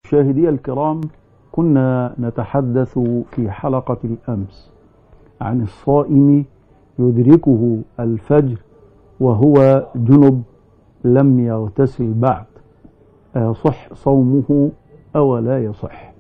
مشاهدي الكرام، كنا نتحدث في حلقة الأمس عن الصائم يدركه الفجر وهو جنب لم يغتسل بعد، يصح صومه أو لا يصح؟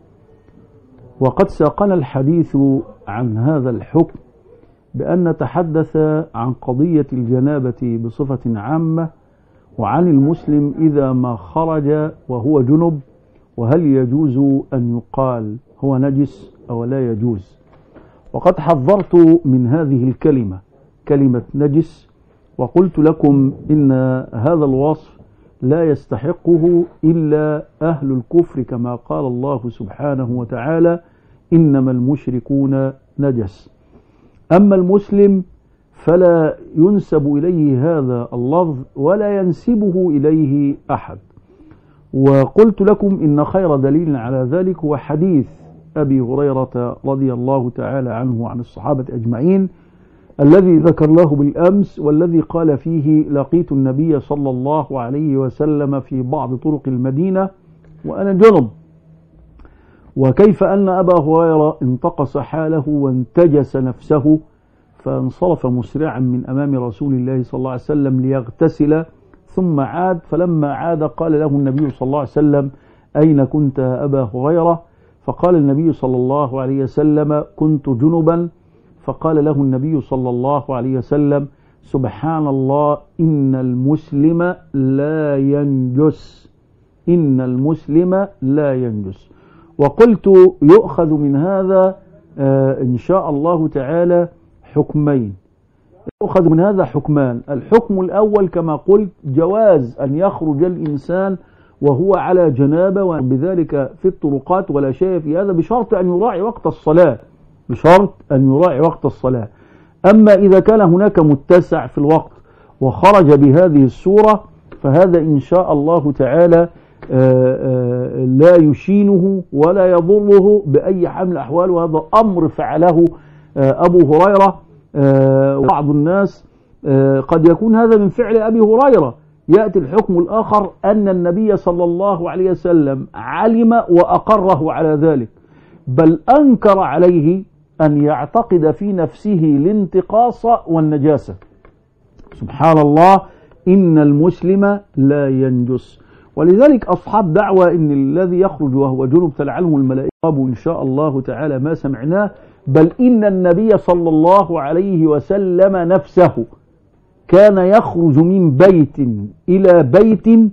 وقد ساقنا الحديث عن هذا الحكم بأن نتحدث عن قضية الجنابة بصفة عامة، وعن المسلم إذا ما خرج وهو جنب، وهل يجوز أن يقال هو نجس أو لا يجوز. وقد حذرت من هذه الكلمة، كلمة نجس، وقلت لكم إن هذا الوصف لا يستحقه إلا أهل الكفر، كما قال الله سبحانه وتعالى: إنما المشركون نجس. أما المسلم فلا ينسب إليه هذا اللفظ ولا ينسبه إليه أحد. وقلت لكم إن خير دليل على ذلك هو حديث أبي هريرة رضي الله تعالى عنه وعن الصحابة أجمعين الذي ذكرناه بالأمس، والذي قال فيه: لقيت النبي صلى الله عليه وسلم في بعض طرق المدينة وأنا جنب، وكيف أن أبا هريرة انتقص حاله وانتجس نفسه فانصرف مسرعا من أمام رسول الله صلى الله عليه وسلم ليغتسل، ثم عاد، فلما عاد قال له النبي صلى الله عليه وسلم: أين كنت يا أبا هريرة؟ فقال النبي صلى الله عليه وسلم: كنت جنبا. فقال له النبي صلى الله عليه وسلم: سبحان الله، إن المسلم لا ينجس، إن المسلم لا ينجس. وقلت يؤخذ من هذا إن شاء الله تعالى حكمين، يؤخذ من هذا حكمان. الحكم الأول كما قلت جواز أن يخرج الإنسان وهو على جنابة، وبذلك في الطرقات ولا شيء في هذا، بشرط أن يراعي وقت الصلاة، بشرط أن يراعي وقت الصلاة. أما إذا كان هناك متسع في الوقت وخرج بهذه الصورة فهذا إن شاء الله تعالى لا يشينه ولا يضره بأي حال من الأحوال. وهذا أمر فعله أبو هريرة. وبعض الناس قد يكون هذا من فعل أبي هريرة. يأتي الحكم الآخر أن النبي صلى الله عليه وسلم علم وأقره على ذلك، بل أنكر عليه أن يعتقد في نفسه الانتقاص والنجاسة. سبحان الله، إن المسلم لا ينجس. ولذلك أصحاب دعوة إن الذي يخرج وهو جنب تلعنه الملائكة إن شاء الله تعالى ما سمعناه، بل إن النبي صلى الله عليه وسلم نفسه كان يخرج من بيت إلى بيت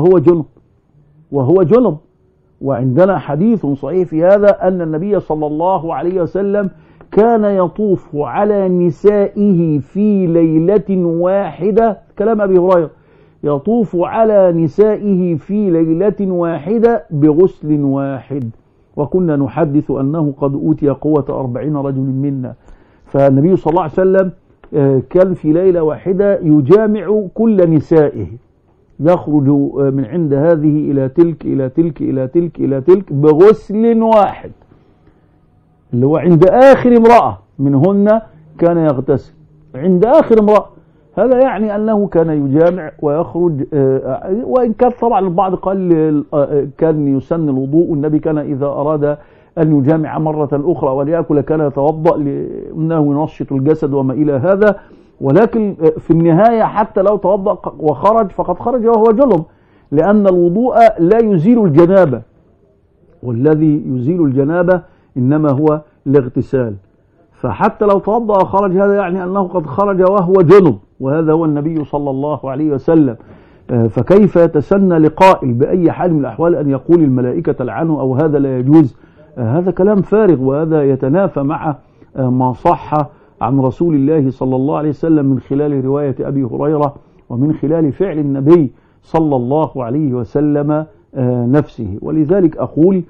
وهو جنب. وعندنا حديث صحيح في هذا أن النبي صلى الله عليه وسلم كان يطوف على نسائه في ليلة واحدة، كلام أبي هريرة، يطوف على نسائه في ليلة واحدة بغسل واحد. وكنا نحدث أنه قد أوتي قوة 40 رجل منا. فالنبي صلى الله عليه وسلم كان في ليلة واحدة يجامع كل نسائه، يخرج من عند هذه إلى تلك إلى تلك إلى تلك إلى تلك بغسل واحد، اللي هو عند آخر امرأة منهن كان يغتسل، عند آخر امرأة. هذا يعني أنه كان يجامع ويخرج. وإن كان طبعا البعض قال كان يسن الوضوء، النبي كان إذا أراد أن يجامع مرة أخرى وليأكل كان يتوضأ لأنه ينشط الجسد وما إلى هذا. ولكن في النهاية حتى لو توضأ وخرج فقد خرج وهو جنب، لأن الوضوء لا يزيل الجنابة، والذي يزيل الجنابة إنما هو الاغتسال. فحتى لو توضأ وخرج هذا يعني أنه قد خرج وهو جنب، وهذا هو النبي صلى الله عليه وسلم. فكيف يتسنى لقائل بأي حال من الأحوال أن يقول الملائكة تلعنه أو هذا لا يجوز؟ هذا كلام فارغ، وهذا يتنافى مع ما صح عن رسول الله صلى الله عليه وسلم من خلال رواية أبي هريرة ومن خلال فعل النبي صلى الله عليه وسلم نفسه. ولذلك أقول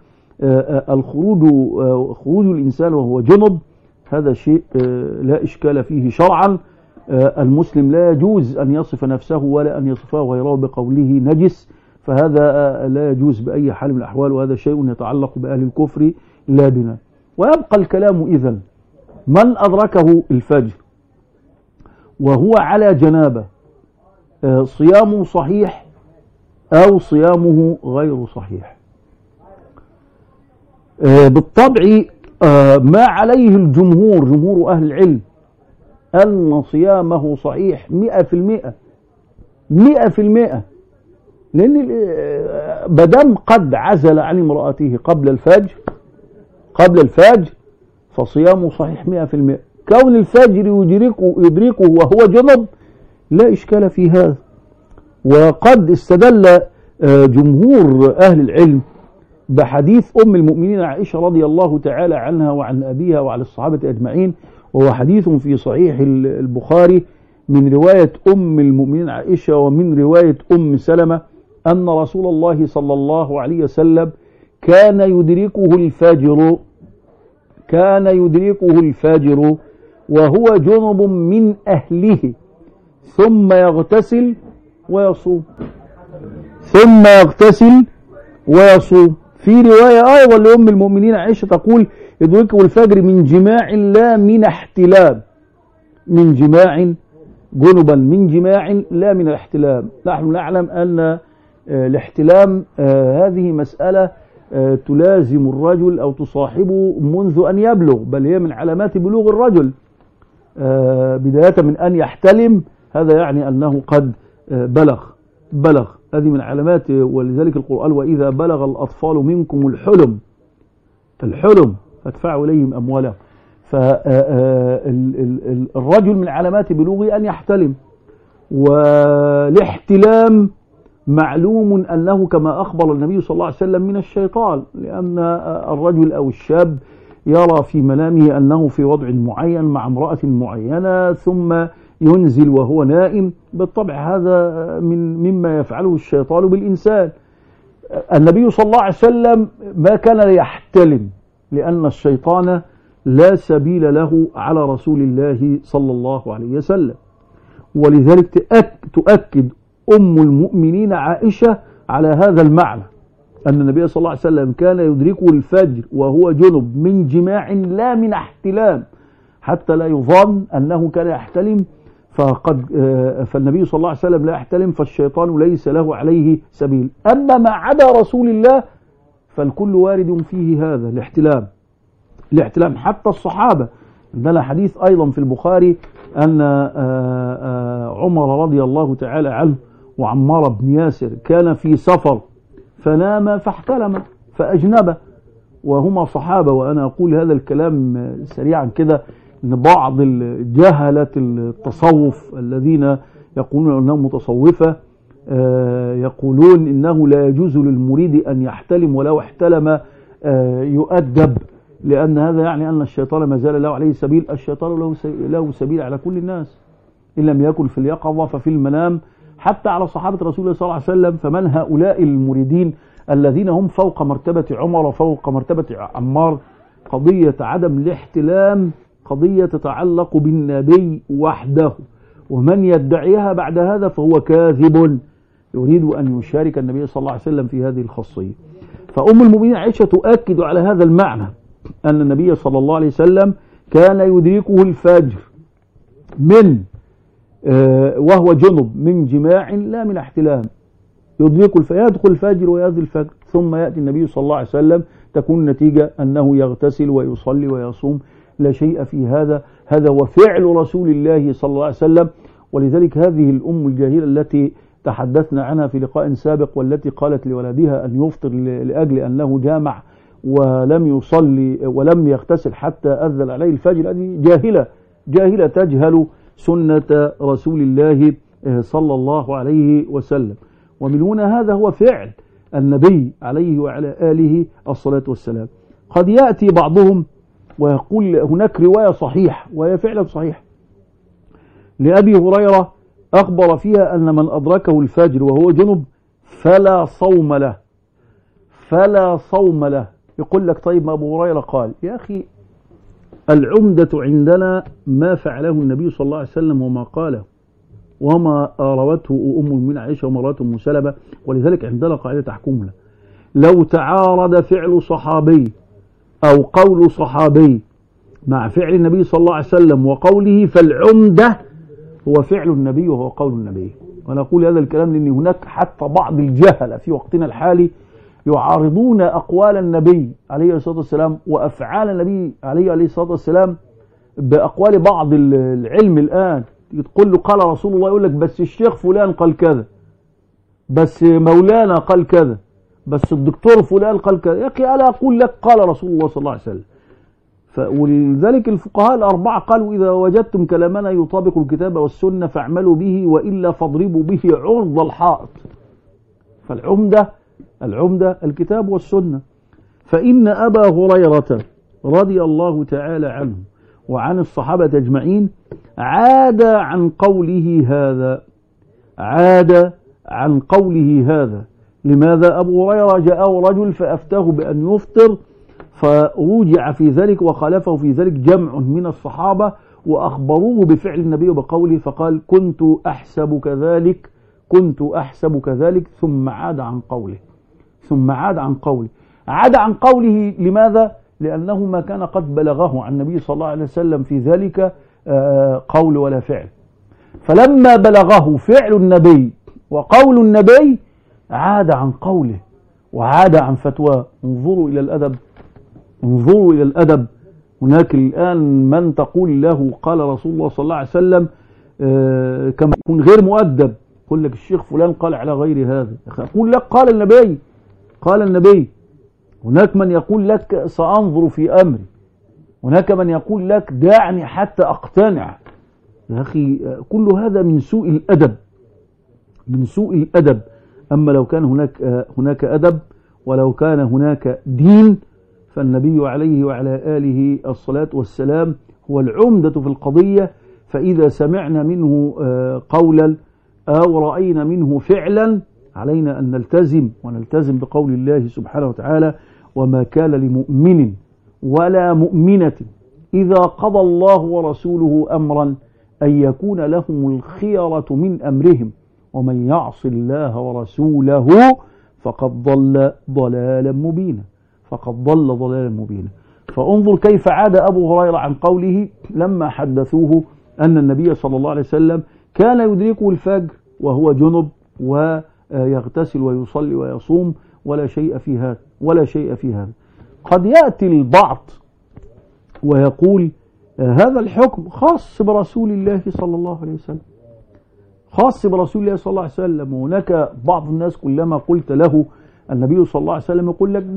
خروج الإنسان وهو جنب هذا شيء لا إشكال فيه شرعا. المسلم لا يجوز أن يصف نفسه ولا أن يصفه غيره بقوله نجس، فهذا لا يجوز بأي حال من الأحوال، وهذا شيء يتعلق بأهل الكفر لا بنا. ويبقى الكلام إذن: من أدركه الفجر وهو على جنابة صيامه صحيح أو صيامه غير صحيح؟ بالطبع ما عليه الجمهور، جمهور أهل العلم، أن صيامه صحيح 100%، 100%، لأن بدم قد عزل عن امرأته قبل الفجر فصيامه صحيح 100%. كون الفجر يدركه وهو جنب لا إشكال في هذا. وقد استدل جمهور أهل العلم بحديث أم المؤمنين عائشة رضي الله تعالى عنها وعن أبيها وعن الصحابة أجمعين، وهو حديث في صحيح البخاري من رواية أم المؤمنين عائشة ومن رواية أم سلمة أن رسول الله صلى الله عليه وسلم كان يدركه الفجر وهو جنب من أهله ثم يغتسل ويصوم. في رواية أيضا لأم المؤمنين عائشة تقول يدركه الفجر من جماع لا من احتلام، من جماع جنبا، من جماع لا من الاحتلام. نحن نعلم أن الاحتلام هذه مسألة تلازم الرجل أو تصاحبه منذ أن يبلغ، بل هي من علامات بلوغ الرجل. بداية من أن يحتلم هذا يعني أنه قد بلغ، هذه من علامات. ولذلك القرآن وإذا بلغ الأطفال منكم الحلم فادفعوا إليهم أموالهم. فالرجل من علامات بلوغه أن يحتلم. والاحتلام معلوم أنه كما أخبر النبي صلى الله عليه وسلم من الشيطان، لأن الرجل أو الشاب يرى في منامه أنه في وضع معين مع امرأة معينة ثم ينزل وهو نائم. بالطبع هذا مما يفعله الشيطان بالإنسان. النبي صلى الله عليه وسلم ما كان يحتلم، لأن الشيطان لا سبيل له على رسول الله صلى الله عليه وسلم. ولذلك تؤكد أم المؤمنين عائشة على هذا المعنى، أن النبي صلى الله عليه وسلم كان يدركه الفجر وهو جنب من جماع لا من احتلام، حتى لا يظن أنه كان يحتلم فالنبي صلى الله عليه وسلم لا يحتلم، فالشيطان ليس له عليه سبيل. أما ما عدا رسول الله فالكل وارد فيه هذا الاحتلام حتى الصحابة. عندنا حديث أيضا في البخاري أن عمر رضي الله تعالى عنه وعمار بن ياسر كان في سفر فنام فاحتلم فأجنب، وهما صحابة. وأنا أقول هذا الكلام سريعا كده، أن بعض الجهلة التصوف الذين يقولون أنهم متصوفة يقولون إنه لا يجوز للمريد أن يحتلم، ولو احتلم يؤدب، لأن هذا يعني أن الشيطان ما زال له عليه سبيل. الشيطان له سبيل على كل الناس، إن لم يكن في اليقظة ففي المنام، حتى على صحابة رسول الله صلى الله عليه وسلم. فمن هؤلاء المريدين الذين هم فوق مرتبة عمر وفوق مرتبة عمار؟ قضية عدم الاحتلام قضية تتعلق بالنبي وحده، ومن يدعيها بعد هذا فهو كاذب يريد أن يشارك النبي صلى الله عليه وسلم في هذه الخاصية. فأم المؤمنين عائشة تؤكد على هذا المعنى، أن النبي صلى الله عليه وسلم كان يدركه الفجر وهو جنب من جماع لا من احتلام، يدخل الفجر ويأذن الفجر، ثم يأتي النبي صلى الله عليه وسلم، تكون النتيجة أنه يغتسل ويصلي ويصوم، لا شيء في هذا. هذا هو فعل رسول الله صلى الله عليه وسلم. ولذلك هذه الأم الجاهلة التي تحدثنا عنها في لقاء سابق، والتي قالت لولدها أن يفطر لأجل أنه جامع ولم يصلي ولم يغتسل حتى أذن عليه الفجر، هذه جاهلة تجهل سنة رسول الله صلى الله عليه وسلم. ومن هنا هذا هو فعل النبي عليه وعلى آله الصلاة والسلام. قد يأتي بعضهم ويقول هناك رواية صحيح، وهي فعلا صحيح، لأبي هريرة أخبر فيها أن من أدركه الفجر وهو جنب فلا صوم له. يقول لك طيب ما أبو هريرة قال، يا أخي العمدة عندنا ما فعله النبي صلى الله عليه وسلم وما قاله وما روته أم المؤمنين عائشة وما روته أم سلمة. ولذلك عندنا قاعدة تحكمنا، لو تعارض فعل صحابي أو قول صحابي مع فعل النبي صلى الله عليه وسلم وقوله، فالعمدة هو فعل النبي وهو قول النبي. وأنا أقول هذا الكلام لأن هناك حتى بعض الجهلة في وقتنا الحالي يعارضون أقوال النبي عليه الصلاة والسلام وأفعال النبي عليه الصلاة والسلام بأقوال بعض العلم الآن. تقول له قال رسول الله، يقول لك بس الشيخ فلان قال كذا، بس مولانا قال كذا، بس الدكتور فلان قال كذا. يا أخي ألا أقول لك قال رسول الله صلى الله عليه وسلم. ولذلك الفقهاء الأربعة قالوا إذا وجدتم كلامنا يطابق الكتاب والسنة فاعملوا به، وإلا فاضربوا به عرض الحائط. فالعمدة الكتاب والسنة. فإن أبا هريرة رضي الله تعالى عنه وعن الصحابة أجمعين عاد عن قوله هذا. لماذا؟ أبو هريرة جاءه رجل فأفتاه بأن يفطر، فرجع في ذلك وخالفه في ذلك جمع من الصحابة وأخبروه بفعل النبي وبقوله، فقال كنت أحسب كذلك ثم عاد عن قوله. لماذا؟ لأنه ما كان قد بلغه عن النبي صلى الله عليه وسلم في ذلك قول ولا فعل. فلما بلغه فعل النبي وقول النبي عاد عن قوله وعاد عن فتوى. انظروا إلى الأدب. هناك الآن من تقول له قال رسول الله صلى الله عليه وسلم كما يكون غير مؤدب، يقول لك الشيخ فلان قال على غير هذا. يقول لك قال النبي. هناك من يقول لك سأنظر في أمري، هناك من يقول لك دعني حتى أقتنع. يا أخي كل هذا من سوء الأدب. أما لو كان هناك أدب ولو كان هناك دين، فالنبي عليه وعلى آله الصلاة والسلام هو العمدة في القضية. فإذا سمعنا منه قولا أو رأينا منه فعلا علينا أن نلتزم بقول الله سبحانه وتعالى: وما كان لمؤمن ولا مؤمنة إذا قضى الله ورسوله أمرا أن يكون لهم الخيرة من أمرهم ومن يعص الله ورسوله فقد ضل ضلالا مبينا. فانظر كيف عاد أبو هريرة عن قوله لما حدثوه أن النبي صلى الله عليه وسلم كان يدركه الفجر وهو جنب ويغتسل ويصلي ويصوم ولا شيء في هذا. قد يأتي البعض ويقول هذا الحكم خاص برسول الله صلى الله عليه وسلم، وهناك بعض الناس كلما قلت له النبي صلى الله عليه وسلم يقول لك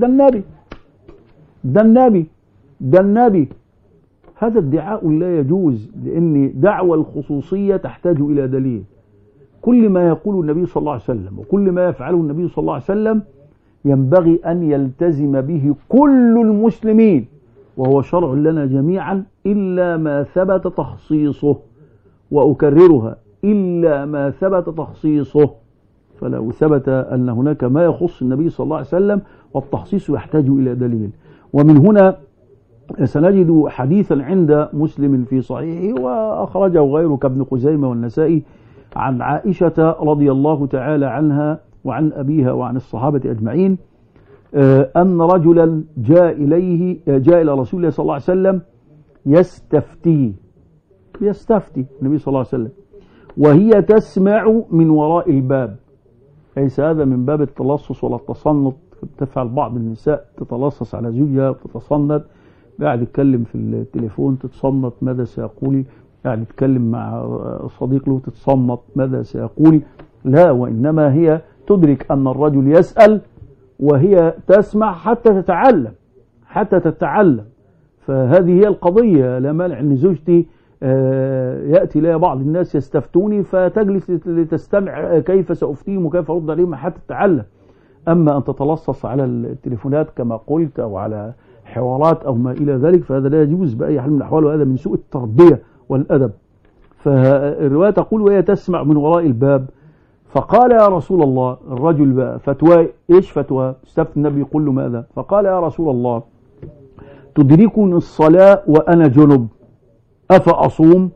ده النبي. هذا ادعاء لا يجوز، لأن دعوى الخصوصية تحتاج إلى دليل. كل ما يقوله النبي صلى الله عليه وسلم وكل ما يفعله النبي صلى الله عليه وسلم ينبغي أن يلتزم به كل المسلمين، وهو شرع لنا جميعا إلا ما ثبت تخصيصه. وأكررها: إلا ما ثبت تخصيصه. فلو ثبت أن هناك ما يخص النبي صلى الله عليه وسلم والتخصيص يحتاج إلى دليل. ومن هنا سنجد حديثا عند مسلم في صحيحه وأخرجه غيره كابن خزيمة والنسائي عن عائشة رضي الله تعالى عنها وعن أبيها وعن الصحابة أجمعين أن رجلا جاء إلى رسول الله صلى الله عليه وسلم يستفتي النبي صلى الله عليه وسلم وهي تسمع من وراء الباب. ليس هذا من باب التلصص ولا التصنت. تفعل بعض النساء تتلصص على زوجها وتتصنت، قاعد يتكلم في التليفون تتصنت ماذا سيقول، قاعد يتكلم مع صديق له تتصنت ماذا سيقول. لا، وإنما هي تدرك أن الرجل يسأل وهي تسمع حتى تتعلم. فهذه هي القضية. لا مانع أن زوجتي يأتي لي بعض الناس يستفتوني فتجلس لتستمع كيف سأفتيهم وكيف أرد عليهم حتى تتعلم. أما أن تتلصص على التليفونات كما قلت أو على حوارات أو ما إلى ذلك فهذا لا يجوز بأي حال من الأحوال، وهذا من سوء التربية والأدب. فالرواية تقول وهي تسمع من وراء الباب. فقال يا رسول الله، الرجل بقى فتوى، إيش فتوى؟ استفتى النبي يقول له ماذا؟ فقال يا رسول الله تدركني الصلاة وأنا جنب أفأصوم؟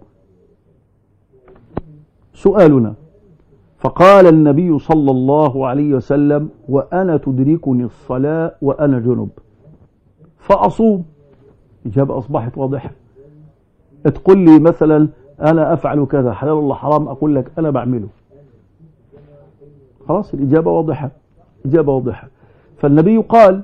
سؤالنا. فقال النبي صلى الله عليه وسلم وأنا تدركني الصلاة وأنا جنب فأصوم. إجابة أصبحت واضحة. تقول لي مثلا أنا أفعل كذا حلال ولا حرام، أقول لك أنا بعمله. خلاص الإجابة واضحة. فالنبي قال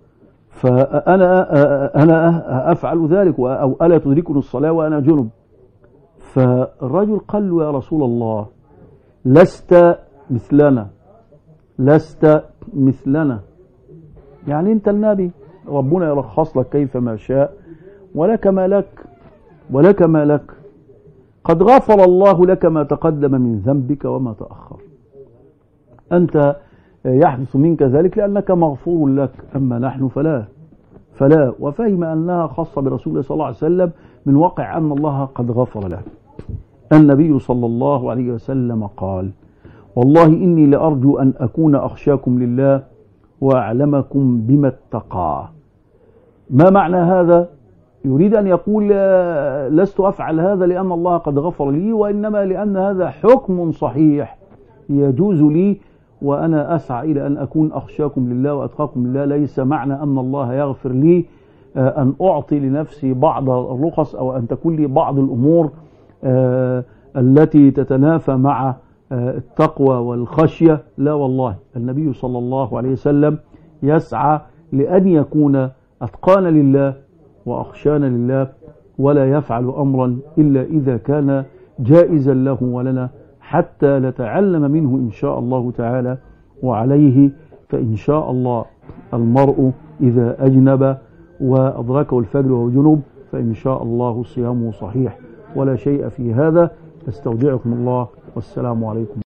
فأنا أفعل ذلك، أو ألا تدركني الصلاة وأنا جنب. فالرجل قال له يا رسول الله لست مثلنا، لست مثلنا، يعني أنت النبي، ربنا يرخص لك كيف ما شاء، ولك ما لك، ولك ما لك، قد غفر الله لك ما تقدم من ذنبك وما تأخر، أنت يحدث منك ذلك لأنك مغفور لك، أما نحن فلا. وفهم أنها خاصة برسول الله صلى الله عليه وسلم من واقع أن الله قد غفر له. النبي صلى الله عليه وسلم قال والله إني لأرجو أن أكون أخشاكم لله وأعلمكم بما اتقى. ما معنى هذا؟ يريد أن يقول لست أفعل هذا لأن الله قد غفر لي، وإنما لأن هذا حكم صحيح يجوز لي، وأنا أسعى إلى أن أكون أخشاكم لله وأتقاكم لله. ليس معنى أن الله يغفر لي أن أعطي لنفسي بعض الرخص أو أن تكون لي بعض الأمور التي تتنافى مع التقوى والخشية. لا والله، النبي صلى الله عليه وسلم يسعى لأن يكون أتقانا لله وأخشانا لله، ولا يفعل أمرا إلا إذا كان جائزا له ولنا، حتى نتعلم منه إن شاء الله تعالى. وعليه فإن شاء الله المرء إذا أجنب وأدركه الفجر وهو جنوب فإن شاء الله صيامه صحيح، ولا شيء في هذا. أستودعكم الله، والسلام عليكم.